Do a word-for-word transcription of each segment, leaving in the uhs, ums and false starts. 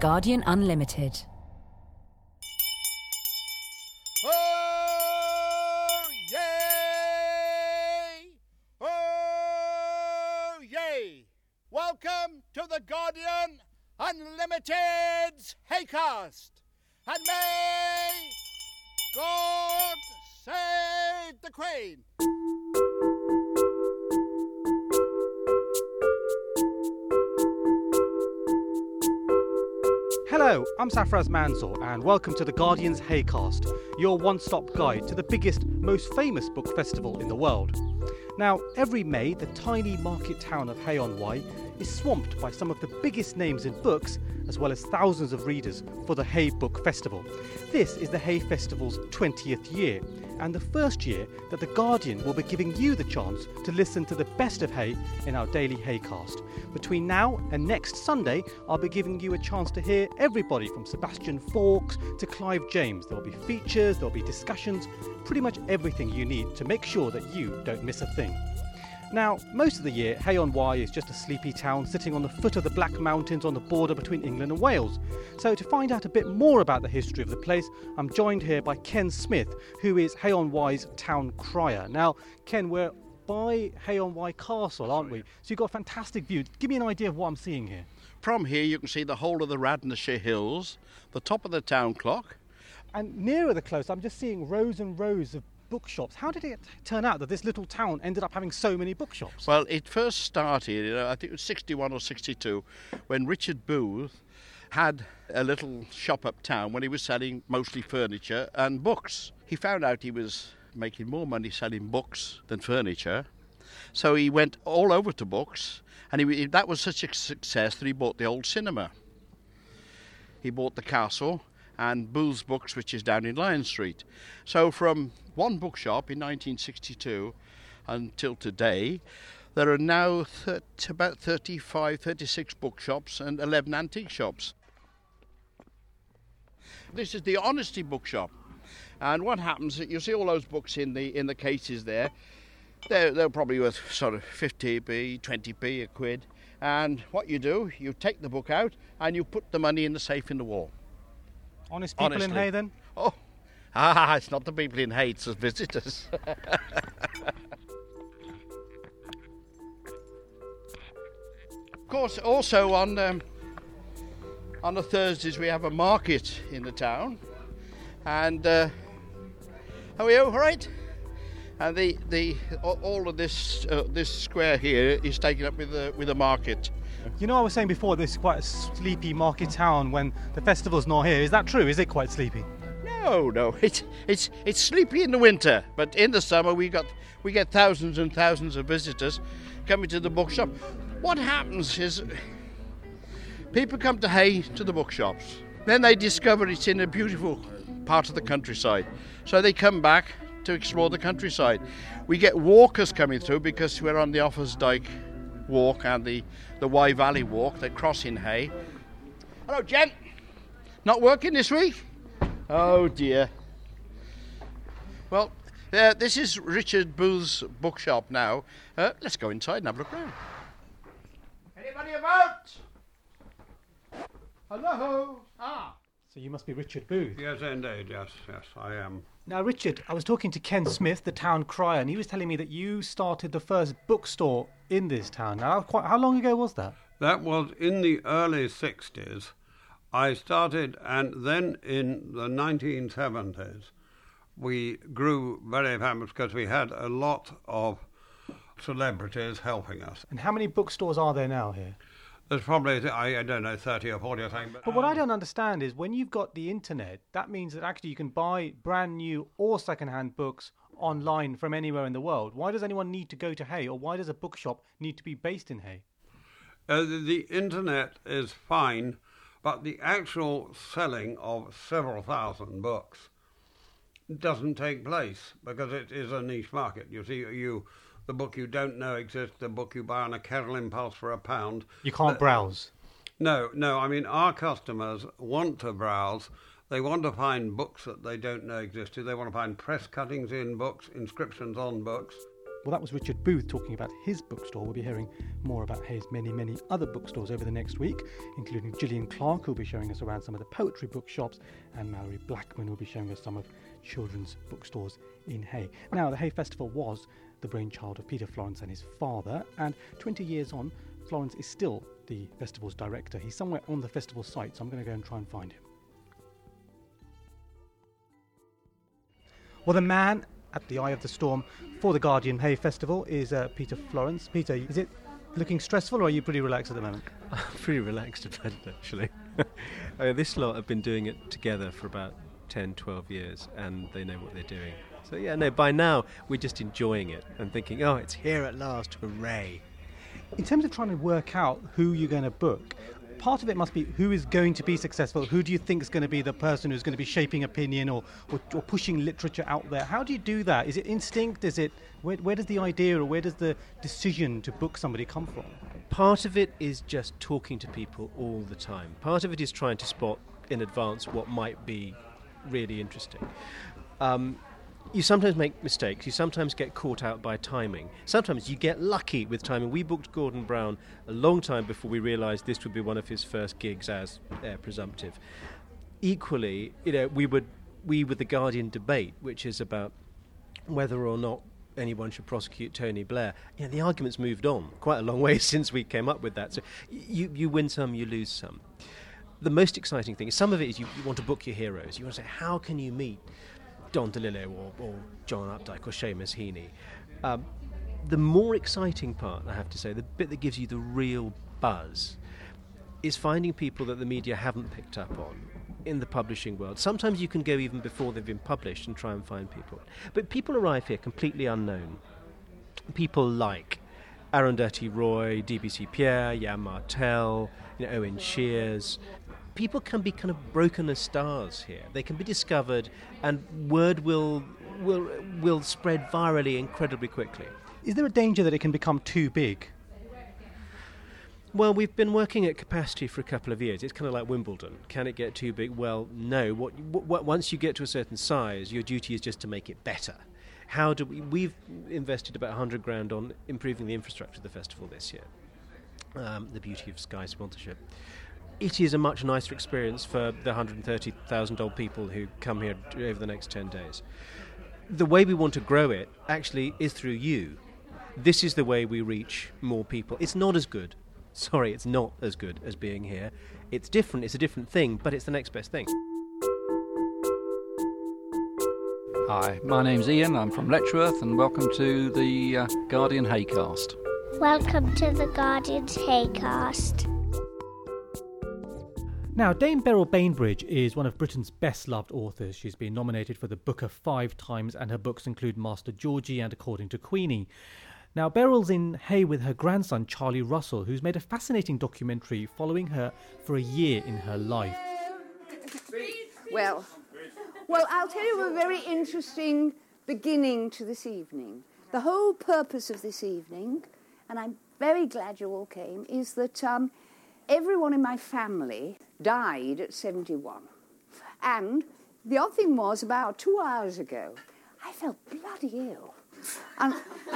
Guardian Unlimited. Oh, yay! Oh, yay! Welcome to the Guardian Unlimited's Haycast. And may God save the Queen. Hello, I'm Safraz Mansour and welcome to the Guardian's Haycast, your one-stop guide to the biggest, most famous book festival in the world. Now, every May, the tiny market town of Hay-on-Wye is swamped by some of the biggest names in books, as well as thousands of readers for the Hay Book Festival. This is the Hay Festival's twentieth year, and the first year that the Guardian will be giving you the chance to listen to the best of Hay in our daily Haycast. Between now and next Sunday, I'll be giving you a chance to hear everybody from Sebastian Faulks to Clive James. There will be features, there will be discussions, pretty much everything you need to make sure that you don't miss a thing. Now, most of the year, Hay-on-Wye is just a sleepy town sitting on the foot of the Black Mountains on the border between England and Wales. So to find out a bit more about the history of the place, I'm joined here by Ken Smith, who is Hay-on-Wye's town crier. Now, Ken, we're by Hay-on-Wye Castle, aren't we? So you've got a fantastic view. Give me an idea of what I'm seeing here. From here you can see the whole of the Radnorshire Hills, the top of the town clock. And nearer the close, I'm just seeing rows and rows of bookshops. How did it turn out that this little town ended up having so many bookshops? Well, it first started, you know, I think it was sixty-one or sixty-two, when Richard Booth had a little shop uptown when he was selling mostly furniture and books. He found out he was making more money selling books than furniture, so he went all over to books, and he, that was such a success that he bought the old cinema. He bought the castle and Booth's Books, which is down in Lion Street. So from one bookshop in nineteen sixty-two until today, there are now th- about thirty-five, thirty-six bookshops and eleven antique shops. This is the Honesty Bookshop. And what happens is you see all those books in the in the cases there. They're, they're probably worth sort of fifty p, twenty p, a quid. And what you do, you take the book out and you put the money in the safe in the wall. Honest people Honestly. in Hay, then? Oh, ah, it's not the people in Hay, it's the visitors. Of course, also on um, on the Thursdays we have a market in the town, and uh, how are you? All right? And the the all of this uh, this square here is taken up with a with a market. You know, I was saying before, this is quite a sleepy market town when the festival's not here. Is that true? Is it quite sleepy? No, no, it's it's it's sleepy in the winter, but in the summer we got we get thousands and thousands of visitors coming to the bookshop. What happens is people come to Hay to the bookshops, then they discover it's in a beautiful part of the countryside, so they come back to explore the countryside. We get walkers coming through because we're on the Offarsdyke Walk and the the Wye Valley Walk. They cross in Hay. Hello, gent. Not working this week? Oh dear. Well, uh, this is Richard Booth's bookshop now. Uh, let's go inside and have a look round. Anybody about? Hello? Ah. So you must be Richard Booth. Yes, indeed, yes, yes, I am. Now, Richard, I was talking to Ken Smith, the town crier, and he was telling me that you started the first bookstore in this town. Now, quite, how long ago was that? That was in the early sixties. I started, and then in the nineteen seventies, we grew very famous because we had a lot of celebrities helping us. And how many bookstores are there now here? There's probably, I, I don't know, thirty or forty or something. But, But what um, I don't understand is when you've got the internet, that means that actually you can buy brand new or second-hand books online from anywhere in the world. Why does anyone need to go to Hay, or why does a bookshop need to be based in Hay? Uh, the, the internet is fine, but the actual selling of several thousand books doesn't take place because it is a niche market. You see, you the book you don't know exists, the book you buy on a Kettle Impulse for a pound. You can't Uh, browse. No, no, I mean, our customers want to browse. They want to find books that they don't know existed. They want to find press cuttings in books, inscriptions on books. Well, that was Richard Booth talking about his bookstore. We'll be hearing more about Hay's many, many other bookstores over the next week, including Gillian Clark, who'll be showing us around some of the poetry bookshops, and Mallory Blackman will be showing us some of children's bookstores in Hay. Now, the Hay Festival was the brainchild of Peter Florence and his father, and twenty years on, Florence is still the festival's director. He's somewhere on the festival site, so I'm going to go and try and find him. Well, the man at the eye of the storm for the Guardian Hay Festival is uh, Peter Florence. Peter, is it looking stressful, or are you pretty relaxed at the moment? I'm pretty relaxed about it, actually. uh, this lot have been doing it together for about ten, twelve years, and they know what they're doing. So, yeah, no, by now, we're just enjoying it and thinking, oh, it's here at last, hooray. In terms of trying to work out who you're going to book, part of it must be who is going to be successful. Who do you think is going to be the person who's going to be shaping opinion or, or, or pushing literature out there? How do you do that? Is it instinct? Is it where, where does the idea or where does the decision to book somebody come from? Part of it is just talking to people all the time. Part of it is trying to spot in advance what might be really interesting. Um, You sometimes make mistakes. You sometimes get caught out by timing. Sometimes you get lucky with timing. We booked Gordon Brown a long time before we realised this would be one of his first gigs as heir presumptive. Equally, you know, we would we with the Guardian debate, which is about whether or not anyone should prosecute Tony Blair. You know, the argument's moved on quite a long way since we came up with that. So you you win some, you lose some. The most exciting thing is some of it is you, you want to book your heroes. You want to say, how can you meet Don DeLillo or, or John Updike or Seamus Heaney? Um, the more exciting part, I have to say, the bit that gives you the real buzz, is finding people that the media haven't picked up on in the publishing world. Sometimes you can go even before they've been published and try and find people. But people arrive here completely unknown. People like Arundhati Roy, D B C Pierre, Jan Martel, you know, Owen Shears. People can be kind of broken as stars here. They can be discovered, and word will will will spread virally incredibly quickly. Is there a danger that it can become too big? Well, we've been working at capacity for a couple of years. It's kind of like Wimbledon. Can it get too big? Well, no. What, what, once you get to a certain size, your duty is just to make it better. How do we? We've invested about one hundred grand on improving the infrastructure of the festival this year. Um, the beauty of Sky sponsorship. It is a much nicer experience for the one hundred thirty thousand odd people who come here over the next ten days. The way we want to grow it actually is through you. This is the way we reach more people. It's not as good. Sorry, it's not as good as being here. It's different, it's a different thing, but it's the next best thing. Hi, my name's Ian, I'm from Letchworth, and welcome to the uh, Guardian Haycast. Welcome to the Guardian's Haycast. Now, Dame Beryl Bainbridge is one of Britain's best-loved authors. She's been nominated for the Booker five times, and her books include Master Georgie and According to Queenie. Now, Beryl's in Hay with her grandson, Charlie Russell, who's made a fascinating documentary following her for a year in her life. Well, well, I'll tell you a very interesting beginning to this evening. The whole purpose of this evening, and I'm very glad you all came, is that um, everyone in my family died at seventy-one. And the odd thing was, about two hours ago, I felt bloody ill. And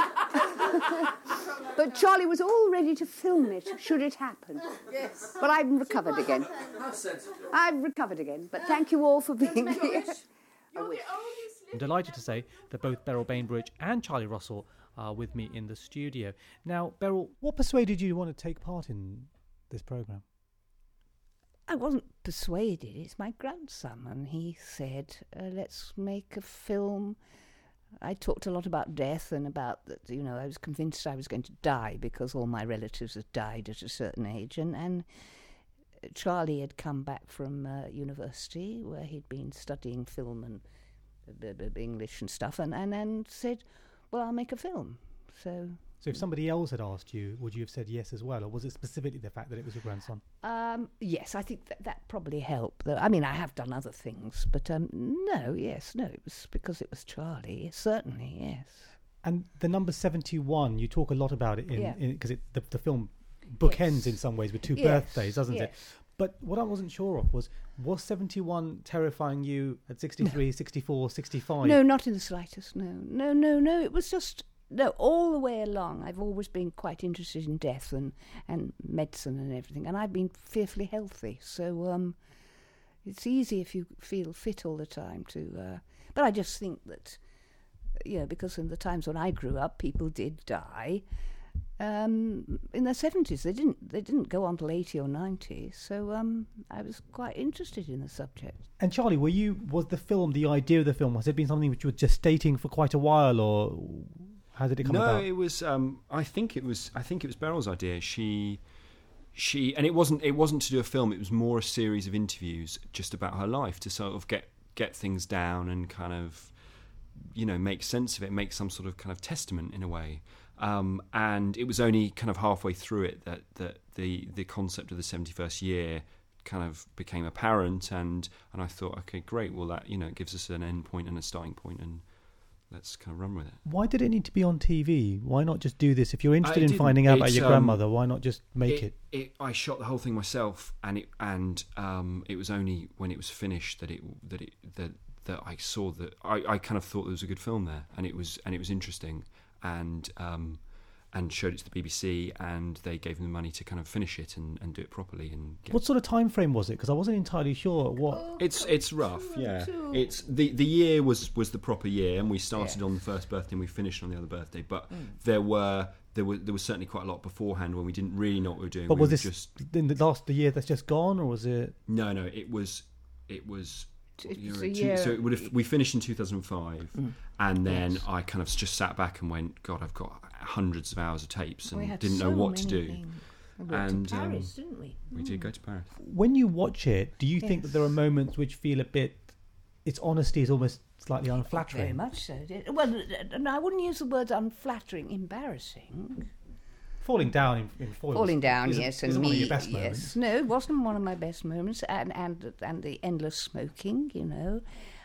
but Charlie was all ready to film it, should it happen. Yes. But I've recovered again. How sensitive. I've recovered again. But thank you all for being here. I'm delighted to say that both Beryl Bainbridge and Charlie Russell are with me in the studio. Now, Beryl, what persuaded you to want to take part in this programme? I wasn't persuaded. It's my grandson, and he said, uh, let's make a film. I talked a lot about death and about that, you know, I was convinced I was going to die because all my relatives had died at a certain age. And, and Charlie had come back from uh, university where he'd been studying film and uh, English and stuff, and, and, and said, well, I'll make a film. So... So if somebody else had asked you, would you have said yes as well? Or was it specifically the fact that it was your grandson? Um, yes, I think that, that probably helped. I mean, I have done other things, but um, no, yes, no, it was because it was Charlie, certainly, yes. And the number seventy-one, you talk a lot about it in yeah. because the, the film bookends yes. in some ways with two yes. birthdays, doesn't yes. it? But what I wasn't sure of was, was seventy-one terrifying you at sixty-three, no. sixty-four, sixty-five? No, not in the slightest, no. No, no, no, it was just... no, all the way along, I've always been quite interested in death and, and medicine and everything, and I've been fearfully healthy. So um, it's easy if you feel fit all the time to. Uh, but I just think that, you know, because in the times when I grew up, people did die. Um, in their seventies, they didn't. They didn't go on till eighty or ninety. So um, I was quite interested in the subject. And Charlie, were you? Was the film, the idea of the film, has it been something which you were gestating for quite a while, or how did it come no, about? No, it was. Um, I think it was. I think it was Beryl's idea. She, she, and it wasn't. It wasn't to do a film. It was more a series of interviews just about her life to sort of get get things down and kind of, you know, make sense of it, make some sort of kind of testament in a way. Um, and it was only kind of halfway through it that, that the, the concept of the seventy-first year kind of became apparent, and, and I thought, okay, great, well that, you know, it gives us an end point and a starting point, and let's kind of run with it. Why did it need to be on T V? Why not just do this? If you're interested I in didn't. finding out about It's, your um, grandmother, why not just make it? It, it I shot the whole thing myself, and it and um, it was only when it was finished that it that it that that I saw that I, I kind of thought there was a good film there, and it was and it was interesting. And um, and showed it to the B B C, and they gave them the money to kind of finish it and, and do it properly. And get What sort of time frame was it? Because I wasn't entirely sure what. Oh, it's it's rough, two, yeah. two. It's the the year was, was the proper year, and we started Yes. on the first birthday and we finished on the other birthday. But Mm. there were there were there was certainly quite a lot beforehand when we didn't really know what we were doing. But we was were this just in the last the year that's just gone, or was it? no no it was it was. It you was know, a two- year- so it would have, we finished in two thousand five, Mm. and then Yes. I kind of just sat back and went, God, I've got hundreds of hours of tapes and We had didn't so know what to many do. things. We went And, to Paris, um, didn't we? We did go to Paris. When you watch it, do you think that Yes. there are moments which feel a bit? Its honesty is almost slightly unflattering. Very much so. Did- Well, and I wouldn't use the word unflattering, embarrassing. Falling down in, in foils. Falling down, isn't- yes, and isn't me, one of your best yes. moments. No, it wasn't one of my best moments, and and and the endless smoking, you know.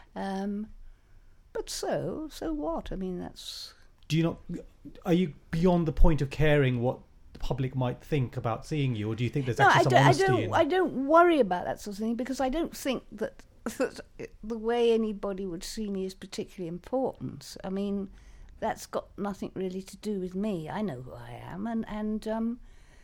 Um, but so, so what? I mean, that's. Do you not? Are you beyond the point of caring what the public might think about seeing you, or do you think there's No, actually I some don't, I honesty don't. in? I don't worry about that sort of thing because I don't think that, that the way anybody would see me is particularly important. I mean, that's got nothing really to do with me. I know who I am, and and um,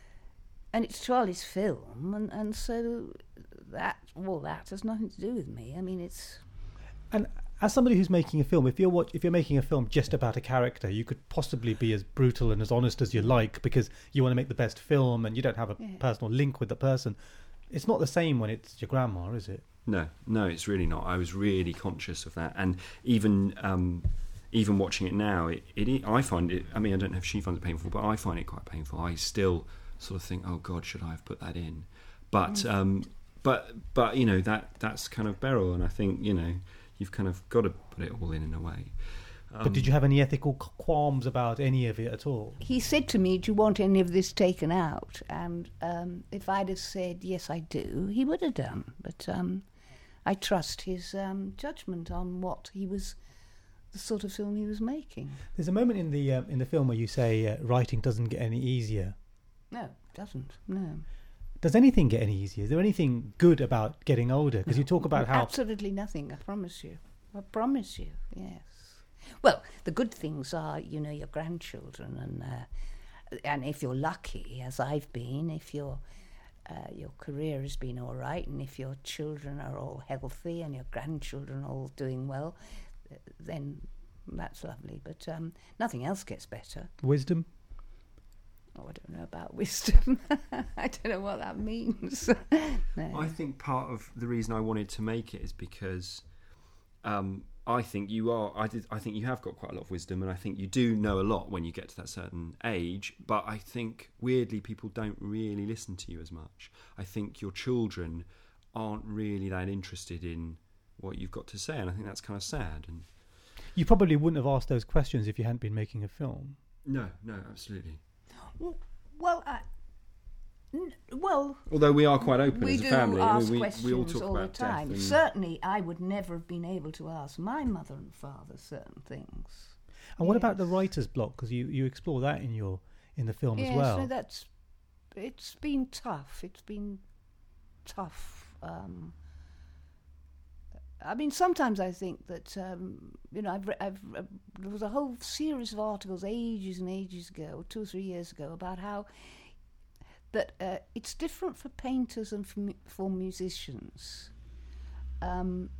and it's Charlie's film, and, and so that all that has nothing to do with me. I mean, it's. And as somebody who's making a film, if you're watch, if you're making a film just about a character, you could possibly be as brutal and as honest as you like because you want to make the best film and you don't have a Yeah. personal link with the person. It's not the same when it's your grandma, is it? No, no, it's really not. I was really conscious of that, and even um, even watching it now, it, it I find it. I mean, I don't know if she finds it painful, but I find it quite painful. I still sort of think, oh God, should I have put that in? But Mm. um, but but you know that that's kind of Beryl, and I think you know you've kind of got to put it all in in a way. Um, But did you have any ethical qu- qualms about any of it at all? He said to me, "Do you want any of this taken out?" And um, if I'd have said yes, I do, he would have done. But um, I trust his um, judgment on what he was, the sort of film he was making. There's a moment in the uh, in the film where you say uh, writing doesn't get any easier. No, it doesn't. No. Does anything get any easier? Is there anything good about getting older? Because you talk about how Absolutely nothing, I promise you. I promise you, yes. Well, the good things are, you know, your grandchildren, and uh, and if you're lucky, as I've been, if your uh, your career has been all right, and if your children are all healthy and your grandchildren are all doing well, then that's lovely. But um, nothing else gets better. wisdom. Oh, I don't know about wisdom. I don't know what that means. No. I think part of the reason I wanted to make it is because um, I think you are. I did. I think you have got quite a lot of wisdom, and I think you do know a lot when you get to that certain age. But I think weirdly, people don't really listen to you as much. I think your children aren't really that interested in what you've got to say, and I think that's kind of sad. And You probably wouldn't have asked those questions if you hadn't been making a film. no, no, absolutely. Well, I, n- well, Although we are quite open we as a do family, I mean, ask we, questions we all talk all about the time. death. And Certainly, I would never have been able to ask my mother and father certain things. And what about the Yes. writer's block? Because you, you explore that in your in the film yes, as well. no, that's. It's been tough. It's been tough. Um, I mean, sometimes I think that, um, you know, I've, re- I've uh, there was a whole series of articles ages and ages ago, two or three years ago, about how that uh, it's different for painters and for, mu- for musicians. Um,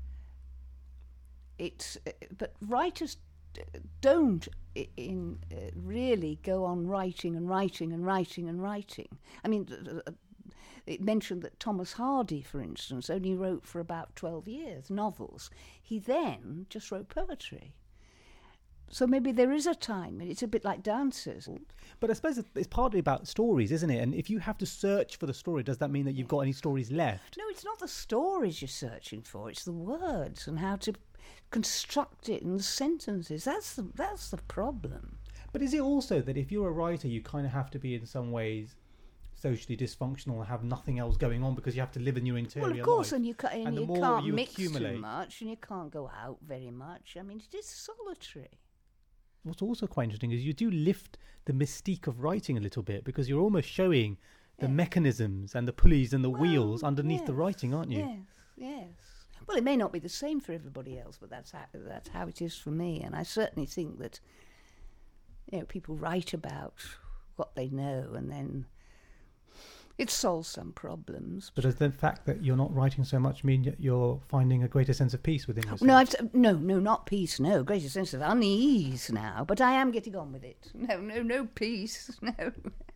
it's, uh, but writers d- don't i- in uh, really go on writing and writing and writing and writing. I mean, uh, it mentioned that Thomas Hardy, for instance, only wrote for about twelve years, novels. He then just wrote poetry. So maybe there is a time, and it's a bit like dancers. But I suppose it's partly about stories, isn't it? And if you have to search for the story, does that mean that you've got any stories left? No, it's not the stories you're searching for. It's the words and how to construct it in the sentences. That's the, that's the problem. But is it also that if you're a writer, you kind of have to be in some ways socially dysfunctional and have nothing else going on because you have to live in your interior life? Well, of course, life. and you, ca- and and you the more can't you mix accumulate, too much, and you can't go out very much. I mean, it is solitary. What's also quite interesting is you do lift the mystique of writing a little bit, because you're almost showing the yeah. mechanisms and the pulleys and the well, wheels underneath yes, the writing, aren't you? Yes, yes. Well, it may not be the same for everybody else, but that's how, that's how it is for me. And I certainly think that, you know, people write about what they know, and then it solves some problems. But does the fact that you're not writing so much mean that you're finding a greater sense of peace within yourself? No, I've, no, no, not peace, no. Greater sense of unease now. But I am getting on with it. No, no, no peace, no.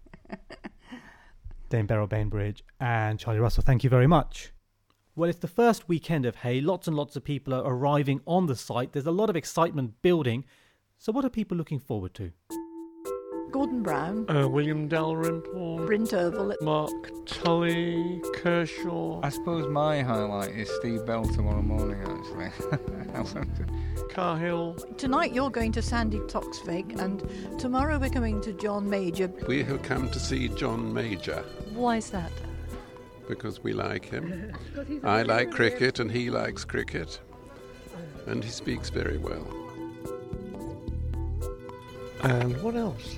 Dame Beryl Bainbridge and Charlie Russell, thank you very much. Well, it's the first weekend of Hay. Lots and lots of people are arriving on the site. There's a lot of excitement building. So what are people looking forward to? Gordon Brown, uh, William Dalrymple, Bryn Tervel, Mark Tully, Kershaw. I suppose my highlight is Steve Bell tomorrow morning, actually. Cahill. Tonight you're going to Sandy Toksvig, and tomorrow we're going to John Major. We have come to see John Major. Why is that? Because we like him. I like cricket and he likes cricket, and he speaks very well. And what else?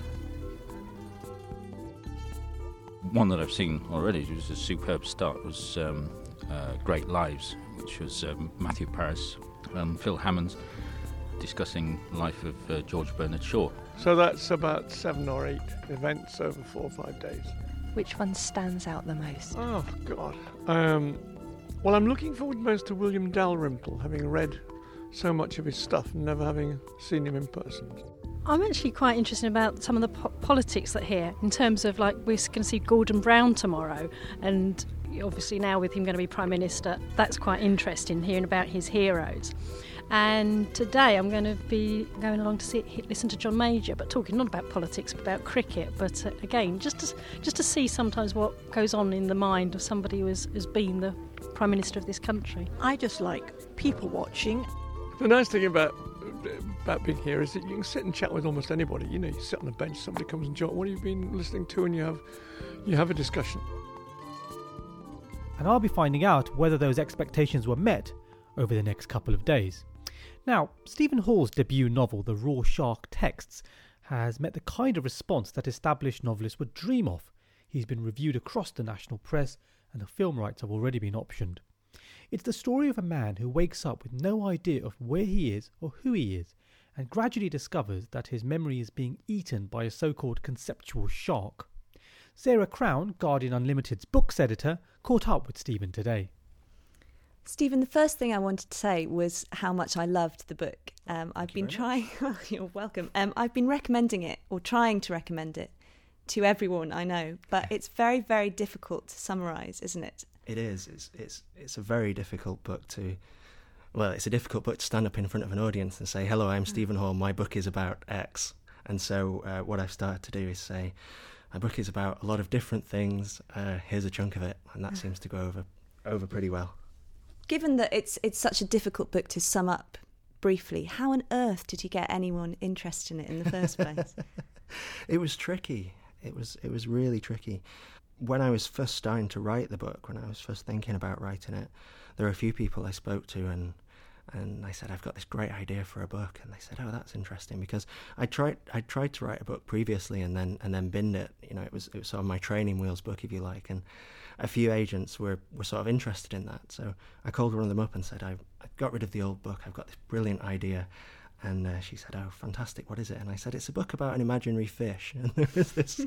One that I've seen already, which was a superb start, was um, uh, Great Lives, which was um, Matthew Paris and Phil Hammonds discussing the life of uh, George Bernard Shaw. So that's about seven or eight events over four or five days. Which one stands out the most? Oh, God. Um, well, I'm looking forward most to William Dalrymple, having read so much of his stuff and never having seen him in person. I'm actually quite interested about some of the po- politics that here, in terms of, like, we're going to see Gordon Brown tomorrow, and obviously now with him going to be Prime Minister, that's quite interesting, hearing about his heroes. And today I'm going to be going along to see, listen to John Major, but talking not about politics, but about cricket. But uh, again, just to, just to see sometimes what goes on in the mind of somebody who has, has been the Prime Minister of this country. I just like people watching. The nice thing about about being here is that you can sit and chat with almost anybody. You know, you sit on a bench, somebody comes and joins. What have you been listening to? And you have you have a discussion. And I'll be finding out whether those expectations were met over the next couple of days. Now, Stephen Hall's debut novel, The Rorschach Texts, has met the kind of response that established novelists would dream of. He's been reviewed across the national press, and the film rights have already been optioned. It's the story of a man who wakes up with no idea of where he is or who he is, and gradually discovers that his memory is being eaten by a so-called conceptual shark. Sarah Crown, Guardian Unlimited's books editor, caught up with Stephen today. Stephen, the first thing I wanted to say was how much I loved the book. Um, I've Thank been you trying... Oh, you're welcome. Um, I've been recommending it, or trying to recommend it, to everyone I know, but it's very, very difficult to summarise, isn't it? It is. It's it's it's a very difficult book to... Well, it's a difficult book to stand up in front of an audience and say, hello, I'm mm. Stephen Hall, my book is about X. And so uh, what I've started to do is say, my book is about a lot of different things, uh, here's a chunk of it, and that seems to go over over pretty well. Given that it's it's such a difficult book to sum up briefly, how on earth did you get anyone interested in it in the first place? It was tricky. It was it was really tricky. When I was first starting to write the book, when I was first thinking about writing it, there were a few people I spoke to, and And I said, I've got this great idea for a book. And they said, oh, that's interesting, because I tried I tried to write a book previously and then and then binned it. You know, it was it was sort of my training wheels book, if you like. And a few agents were, were sort of interested in that. So I called one of them up and said, I've, I've got rid of the old book. I've got this brilliant idea. And uh, she said, oh, fantastic, what is it? And I said, it's a book about an imaginary fish. And there was this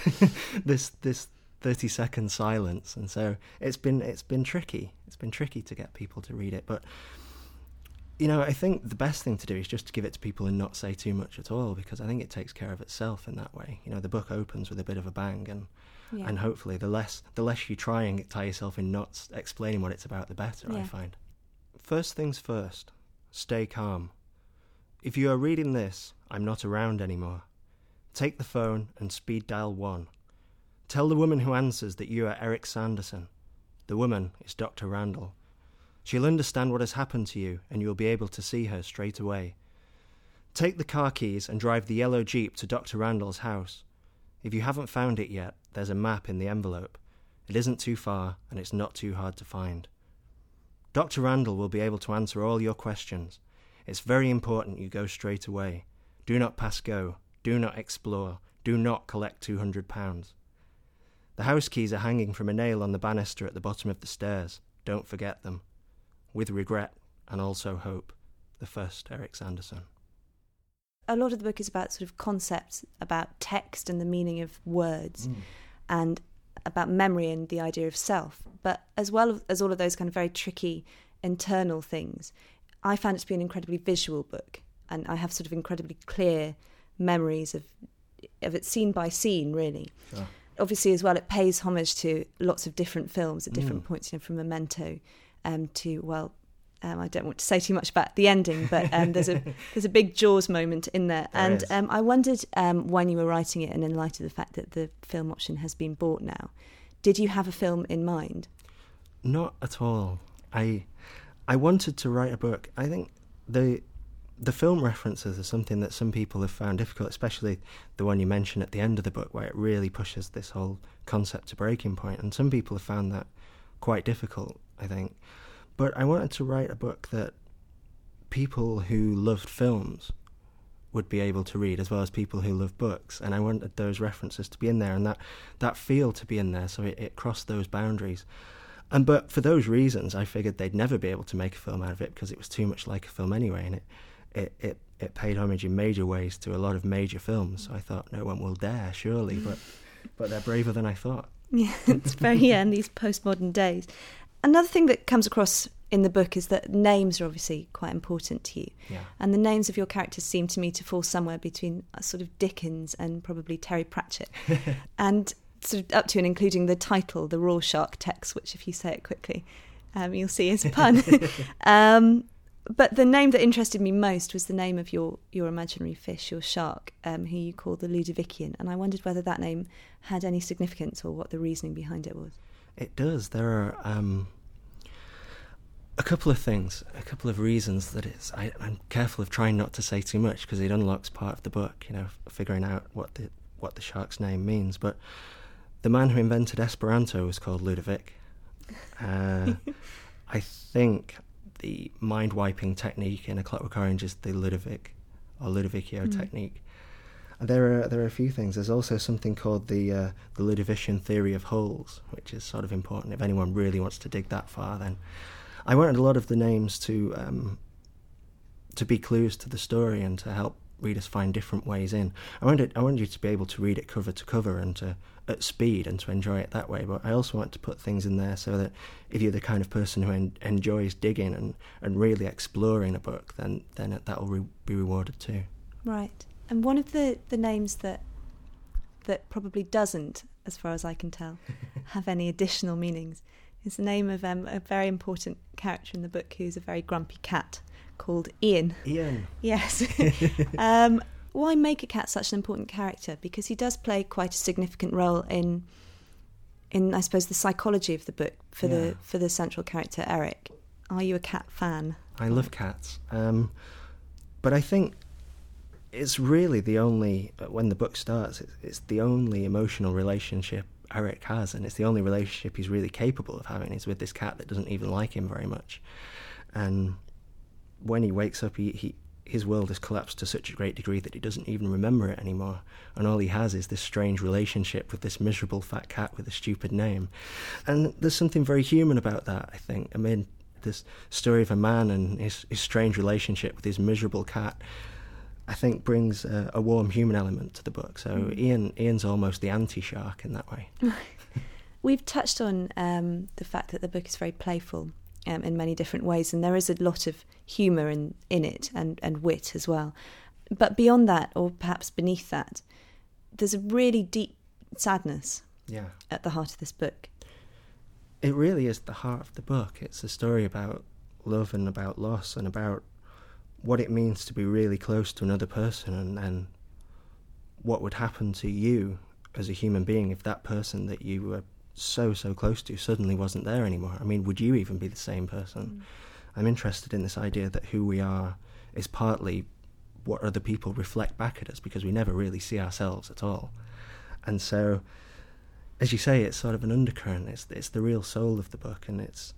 this this thirty second silence. And so it's been it's been tricky. It's been tricky to get people to read it. But, you know, I think the best thing to do is just to give it to people and not say too much at all, because I think it takes care of itself in that way. You know, the book opens with a bit of a bang, and yeah. and hopefully the less the less you try and tie yourself in knots explaining what it's about, the better, yeah. I find. First things first, stay calm. If you are reading this, I'm not around anymore. Take the phone and speed dial one. Tell the woman who answers that you are Eric Sanderson. The woman is Doctor Randall. She'll understand what has happened to you, and you'll be able to see her straight away. Take the car keys and drive the yellow Jeep to Doctor Randall's house. If you haven't found it yet, there's a map in the envelope. It isn't too far, and it's not too hard to find. Doctor Randall will be able to answer all your questions. It's very important you go straight away. Do not pass go. Do not explore. Do not collect two hundred pounds. The house keys are hanging from a nail on the banister at the bottom of the stairs. Don't forget them. With regret and also hope. The first Eric Sanderson. A lot of the book is about sort of concepts, about text and the meaning of words, mm. and about memory and the idea of self. But as well as all of those kind of very tricky internal things, I found it to be an incredibly visual book, and I have sort of incredibly clear memories of of it scene by scene, really. Sure. Obviously, as well, it pays homage to lots of different films at different mm. points, you know, from Memento um, to, well, um, I don't want to say too much about the ending, but um, there's a there's a big Jaws moment in there. there and um, I wondered um, when you were writing it, and in light of the fact that the film option has been bought now, did you have a film in mind? Not at all. I... I wanted to write a book. I think the the film references are something that some people have found difficult, especially the one you mentioned at the end of the book, where it really pushes this whole concept to breaking point, and some people have found that quite difficult, I think. But I wanted to write a book that people who loved films would be able to read, as well as people who love books, and I wanted those references to be in there, and that, that feel to be in there, so it, it crossed those boundaries. And but for those reasons, I figured they'd never be able to make a film out of it, because it was too much like a film anyway, and it it, it, it paid homage in major ways to a lot of major films. So I thought, no one will dare, surely, but but they're braver than I thought. Yeah, it's very, yeah, in these postmodern days. Another thing that comes across in the book is that names are obviously quite important to you. Yeah. And the names of your characters seem to me to fall somewhere between a sort of Dickens and probably Terry Pratchett. And sort of up to and including the title, the Rorschach text, which if you say it quickly, um, you'll see is a pun. um, but the name that interested me most was the name of your, your imaginary fish, your shark, um, who you call the Ludovician. And I wondered whether that name had any significance or what the reasoning behind it was. It does. There are um, a couple of things, a couple of reasons that it's... I, I'm careful of trying not to say too much, because it unlocks part of the book, you know, figuring out what the what the shark's name means. But the man who invented Esperanto was called Ludovic. Uh, I think the mind-wiping technique in A Clockwork Orange is the Ludovic, or Ludovicchio mm. technique. And there are there are a few things. There's also something called the uh, the Ludovician theory of holes, which is sort of important. If anyone really wants to dig that far, then I wanted a lot of the names to um, to be clues to the story and to help readers find different ways in. I wanted I wanted you to be able to read it cover to cover and to at speed and to enjoy it that way. But I also want to put things in there so that if you're the kind of person who en- enjoys digging and, and really exploring a book, then then that will re- be rewarded too. Right. And one of the, the names that that probably doesn't, as far as I can tell, have any additional meanings is the name of um, a very important character in the book who's a very grumpy cat called Ian. Ian. Yes. um, why make a cat such an important character? Because he does play quite a significant role in, in I suppose, the psychology of the book for yeah. the for the central character, Eric. Are you a cat fan? I love cats. Um, but I think it's really the only, when the book starts, it's, it's the only emotional relationship Eric has, and it's the only relationship he's really capable of having is with this cat that doesn't even like him very much. And when he wakes up, he, he his world has collapsed to such a great degree that he doesn't even remember it anymore. And all he has is this strange relationship with this miserable fat cat with a stupid name. And there's something very human about that, I think. I mean, this story of a man and his, his strange relationship with his miserable cat, I think, brings a, a warm human element to the book. So mm. Ian Ian's almost the anti-shark in that way. We've touched on um, the fact that the book is very playful um, in many different ways, and there is a lot of humour in, in it and, and wit as well. But beyond that, or perhaps beneath that, there's a really deep sadness yeah. at the heart of this book. It really is the heart of the book. It's a story about love and about loss and about what it means to be really close to another person, and, and what would happen to you as a human being if that person that you were so, so close to suddenly wasn't there anymore. I mean, would you even be the same person? Mm. I'm interested in this idea that who we are is partly what other people reflect back at us, because we never really see ourselves at all. And so, as you say, it's sort of an undercurrent. It's it's the real soul of the book, and it's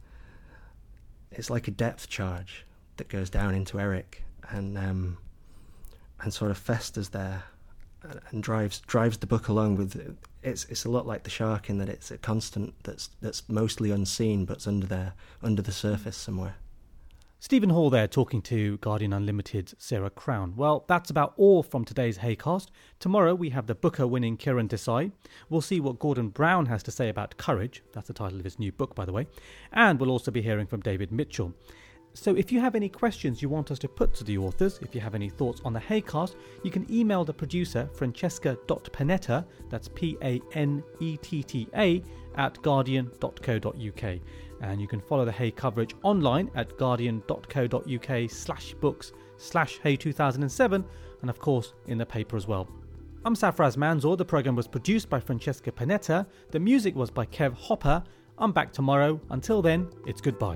it's like a depth charge that goes down into Eric and um, and sort of festers there and, and drives drives the book along with. It's it's a lot like the shark in that it's a constant that's that's mostly unseen, but's under there under the surface somewhere. Stephen Hall there talking to Guardian Unlimited's Sarah Crown. Well, that's about all from today's Haycast. Tomorrow we have the Booker-winning Kiran Desai. We'll see what Gordon Brown has to say about courage. That's the title of his new book, by the way. And we'll also be hearing from David Mitchell. So if you have any questions you want us to put to the authors, if you have any thoughts on the Haycast, you can email the producer francesca dot panetta, that's P A N E T T A, at guardian dot co dot uk. And you can follow the Hay coverage online at guardian dot co dot uk slash books slash Hay two thousand seven, and of course in the paper as well. I'm Safraz Manzoor. The programme was produced by Francesca Panetta. The music was by Kev Hopper. I'm back tomorrow. Until then, it's goodbye.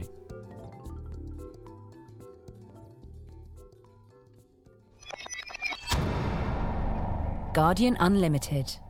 Guardian Unlimited.